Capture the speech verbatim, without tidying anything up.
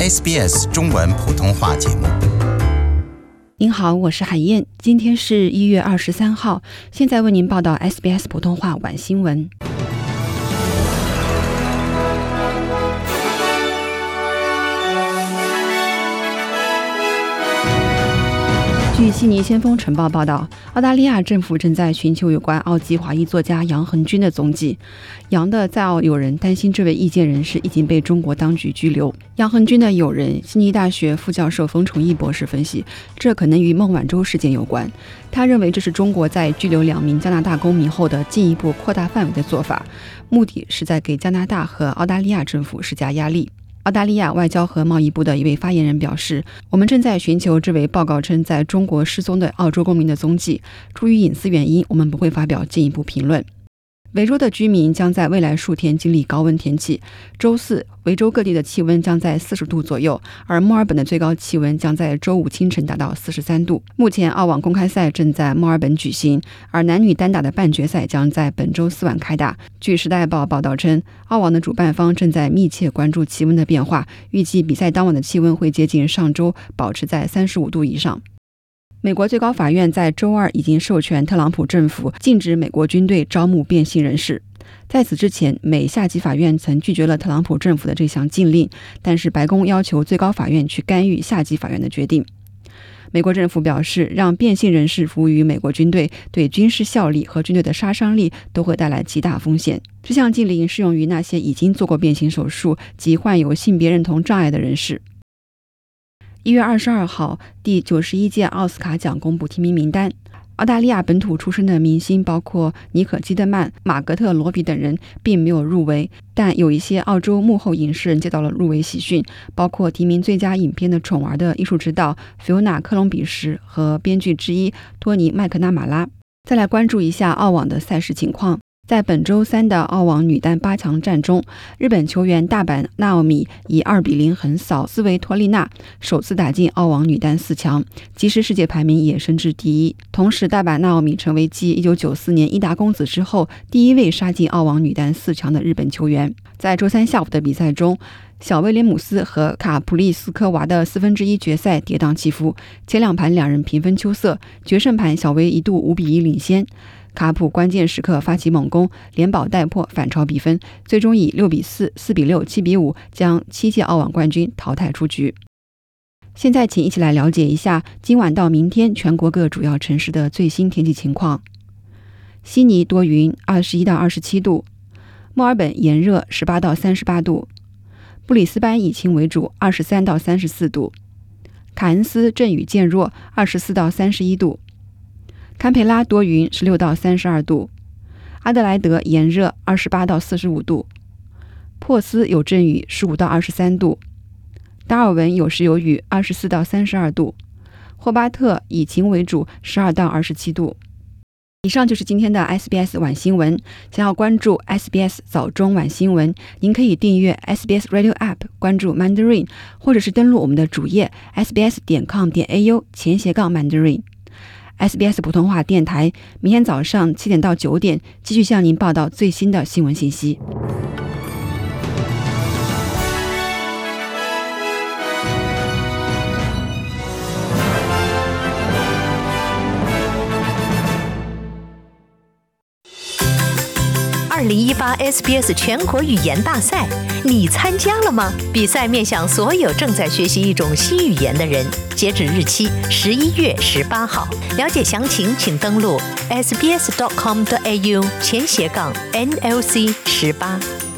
S B S 中文普通话节目。 您好，我是海燕，今天是一月二十三号，现在为您报道 S B S 普通话晚新闻。据悉尼先锋晨报报道，澳大利亚政府正在寻求有关澳籍华裔作家杨恒均的踪迹。杨的在澳友人担心这位异见人士已经被中国当局拘留。杨恒均的友人悉尼大学副教授冯崇义博士分析，这可能与孟晚舟事件有关。他认为这是中国在拘留两名加拿大公民后的进一步扩大范围的做法，目的是在给加拿大和澳大利亚政府施加压力。澳大利亚外交和贸易部的一位发言人表示，我们正在寻求这位报告称在中国失踪的澳洲公民的踪迹，出于隐私原因，我们不会发表进一步评论。维州的居民将在未来数天经历高温天气。周四，维州各地的气温将在四十度左右，而墨尔本的最高气温将在周五清晨达到四十三度。目前，澳网公开赛正在墨尔本举行，而男女单打的半决赛将在本周四晚开打。据时代报报道称，澳网的主办方正在密切关注气温的变化，预计比赛当晚的气温会接近上周，保持在三十五度以上。美国最高法院在周二已经授权特朗普政府禁止美国军队招募变性人士。在此之前，美下级法院曾拒绝了特朗普政府的这项禁令，但是白宫要求最高法院去干预下级法院的决定。美国政府表示，让变性人士服务于美国军队，对军事效力和军队的杀伤力都会带来极大风险。这项禁令适用于那些已经做过变性手术及患有性别认同障碍的人士。一月二十二号，第九十一届奥斯卡奖公布提名名单。澳大利亚本土出身的明星包括妮可基德曼、马格特罗比等人并没有入围，但有一些澳洲幕后影视人接到了入围喜讯，包括提名最佳影片的宠儿的艺术指导菲欧娜·科隆比什和编剧之一托尼·麦克纳马拉。再来关注一下澳网的赛事情况。在本周三的澳网女单八强战中，日本球员大阪娜奥米以二比零横扫斯维托利娜，首次打进澳网女单四强，即时世界排名也升至第一。同时，大阪娜奥米成为继一九九四年伊达公子之后第一位杀进澳网女单四强的日本球员。在周三下午的比赛中，小威廉姆斯和卡普利斯科娃的四分之一决赛跌宕起伏，前两盘两人平分秋色，决胜盘小威一度五比一领先。卡普关键时刻发起猛攻，连保带破反超比分，最终以六比四、四比六、七比五将七届澳网冠军淘汰出局。现在请一起来了解一下今晚到明天全国各主要城市的最新天气情况。悉尼多云，二十一到二十七度；墨尔本炎热，十八到三十八度；布里斯班以晴为主，二十三到三十四度；凯恩斯阵雨渐弱，二十四到三十一度；堪培拉多云，十六到三十二度；阿德莱德炎热，二十八到四十五度；珀斯有阵雨，十五到二十三度；达尔文有时有雨，二十四到三十二度；霍巴特以晴为主，十二到二十七度。以上就是今天的 S B S 晚新闻。想要关注 S B S 早中晚新闻，您可以订阅 S B S Radio App， 关注 Mandarin， 或者是登录我们的主页 S B S 点 com 点 A U 前斜杠 Mandarin。S B S 普通话电台明天早上七点到九点继续向您报道最新的新闻信息。 二零一八 S B S 全国语言大赛，你参加了吗？比赛面向所有正在学习一种新语言的人，截止日期十一月十八号。了解详情，请登录 S B S dot com dot A U 前斜杠 N L C 十八。